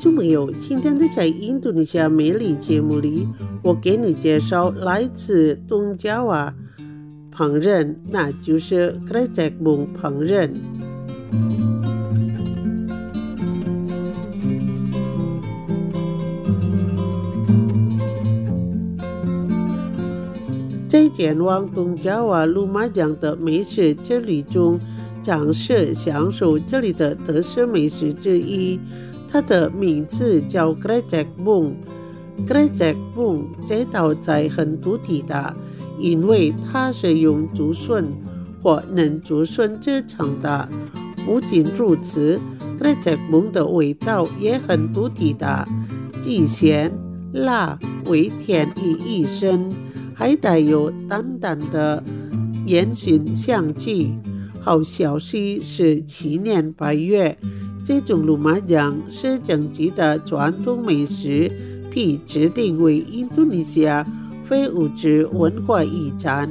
众朋友，今天的在印度尼西亚美丽节目里，我给你介绍来自东爪哇烹饪，那就是 Krecek Bung 烹饪。在前往东爪哇鲁马江的美食之旅中，尝试享受这里的特色美食之一，它的名字叫 Krecek Bung。Krecek Bung 这道菜很独特的，因为它是用竹笋或嫩竹笋制成的。不仅如此， Krecek Bung 的味道也很独特的，既咸辣微甜于一身，还带有淡淡的烟熏香气。好消息是7年8月，这种鲁马酱是整级的传统美食，被指定为印度尼西亚非物质文化遗产。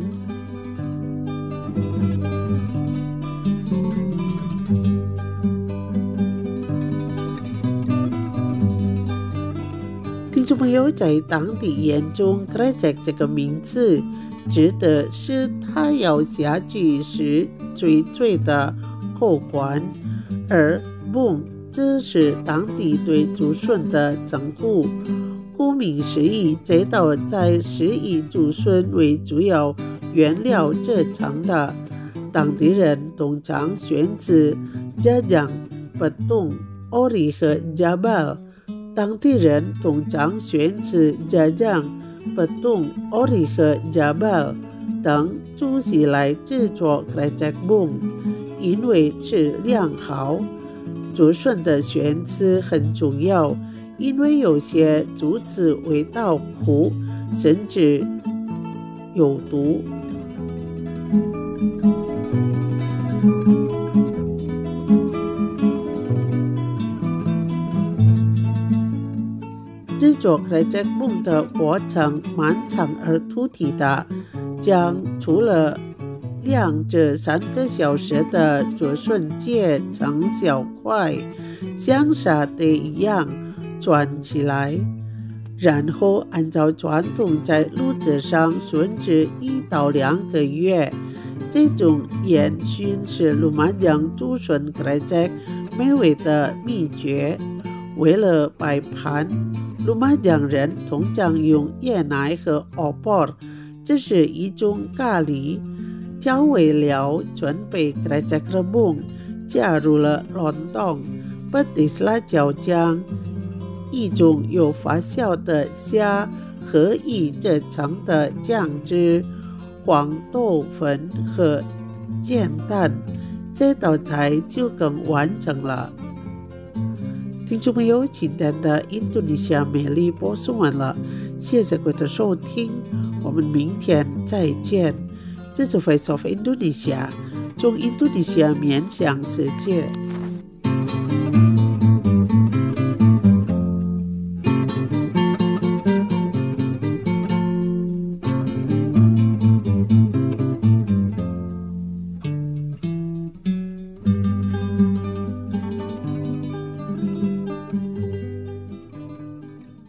听众朋友，在当地眼中 Krecek 这个名字指的是它要下去时脆脆的口感，而 Bung 则是当地对竹笋的称呼。顾名思义，这道菜是以竹笋为主要原料制成的。当地人通常选择 Jajang、Petung、Ori 和 Jabal。当地人通常选择 Jajang、Petung、Ori 和 Jabal 等主食来制作 Krecek Bung， 因为质量好。竹笋的选择很重要，因为有些竹子味道苦，甚至有毒。制作 Krecek Bung 的过程漫长而突兀的，将除了2至3个小时的竹笋切成小块，像沙爹一样串起来，然后按照传统在炉子上熏制1到2个月。这种烟熏是鲁马酱竹笋 Krecek 美味的秘诀。为了摆盘，鲁马酱人通常用椰奶和 opor， 这是一种咖喱调味料。准备 Krecek Bung， 加入了lontong、petis 辣椒酱，一种有发酵的虾和一制成的酱汁、黄豆粉和煎蛋，这道菜就更完成了。听众朋友，今天的印度尼西亚美丽播送完了，谢谢各位的收听，我们明天再见。这是 Voice of Indonesia， 从印度尼西亚面向世界。